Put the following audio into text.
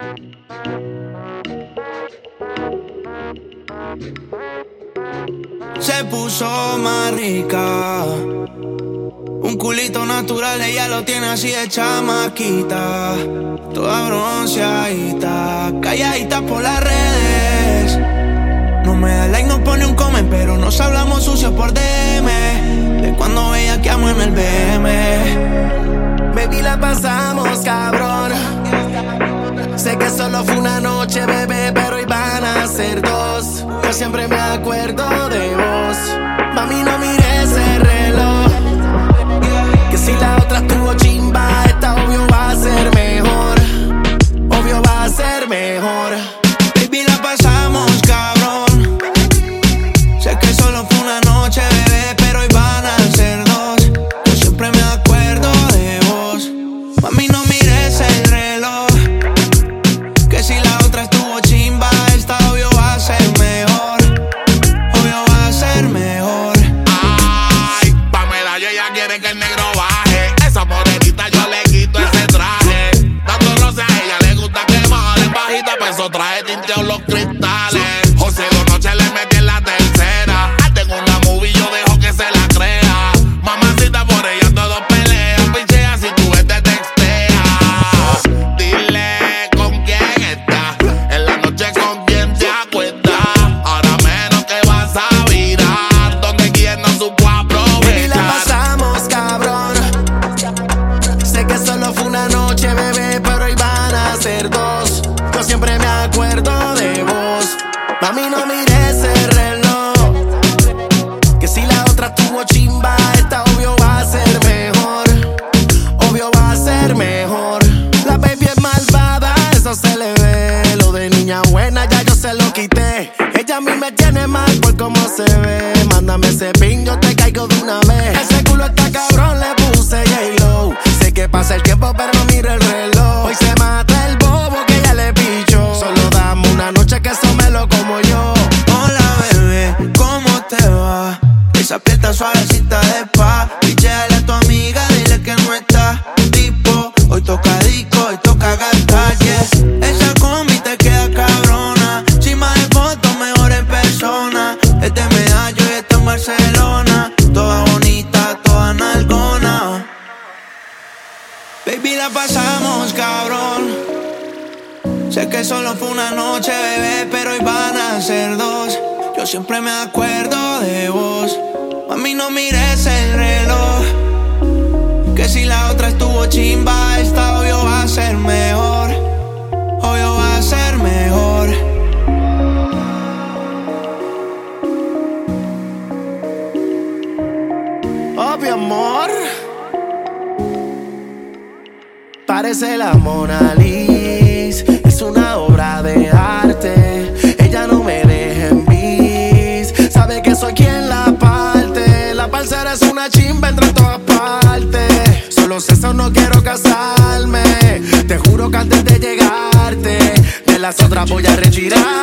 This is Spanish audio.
Se puso más rica, un culito natural, ella lo tiene así de chamaquita. Toda bronceadita, calladita por las redes. No me da like, no pone un comment, pero nos hablamos sucios por DM. De cuando bellaqueamos en el BM. Baby, la pasamos cabrón. Sé que solo fue una noche, bebé, pero hoy van a ser dos. Yo siempre me acuerdo de vos. Mami, no mires ese reloj, que si la otra estuvo chimba, esta obvio va a ser mejor. Obvio va a ser mejor. Baby, la pasamos cabrón. Sé que solo fue una noche, bebé, pero hoy van a ser dos. Yo siempre me acuerdo de vos. Mami, no mires el reloj, que si la otra estuvo chimba, esta obvio va a ser mejor. Obvio va a ser mejor. Ay, Pamela, yo ya quiere que el negro baje. Esa morenita yo le quito ese traje. Dando roce a ella le gusta que baje bajita, pues eso traje tinteos los cristales. José dos noches le metí en la tercera. Tengo una movie, yo dejo que se la crea. Mamacita, por ella todos pelean. Pichea si tú ves te texteas. Dile con quién estás, en la noche con quién te acuestas. Ahora menos que vas a virar donde quien no supo Baby, la aprovechar. pasamos cabrón. Sé que solo fue una noche, bebé, pero hoy van a ser dos. Yo siempre me acuerdo de vos. Mami, no mires el reloj, que si la otra estuvo chimba, esta obvio va a ser mejor. Obvio va a ser mejor. La baby es malvada, eso se le ve. Lo de niña buena ya yo se lo quité. Ella a mí me tiene mal por cómo se ve. Mándame ese pin, yo te caigo de una vez. Ese culo está cabrón, le puse J-Lo. Sé que pasa el tiempo, pero no miro el reloj. Hoy se mata el bobo que ya le picho. Solo dame una noche que eso me lo como yo. Hola bebé, ¿cómo te va? Esa piel tan suavecita de spa. Picheale a tu amiga, dile que no está tipo. Hoy toca disco, hoy toca gastar, yeah. Esa combi te queda cabrona. Si más de fotos, mejor en persona. Este es Medallo y este es Barcelona. Toda bonita, toda nalgona. Baby, la pasamos cabrón. Sé que solo fue una noche, bebé, pero hoy van a ser dos. Yo siempre me acuerdo de vos. Mami, no mires el reloj, que si la otra estuvo chimba, esta obvio va a ser mejor. Obvio va a ser mejor. Obvio, amor. Parece la Mona Lisa, es una obra de arte. Ella no me deja en bis, sabe que soy quien la parte. La parcera es una chimba entre todas partes. Solo sé eso, no quiero casarme. Te juro que antes de llegarte, de las otras voy a retirar.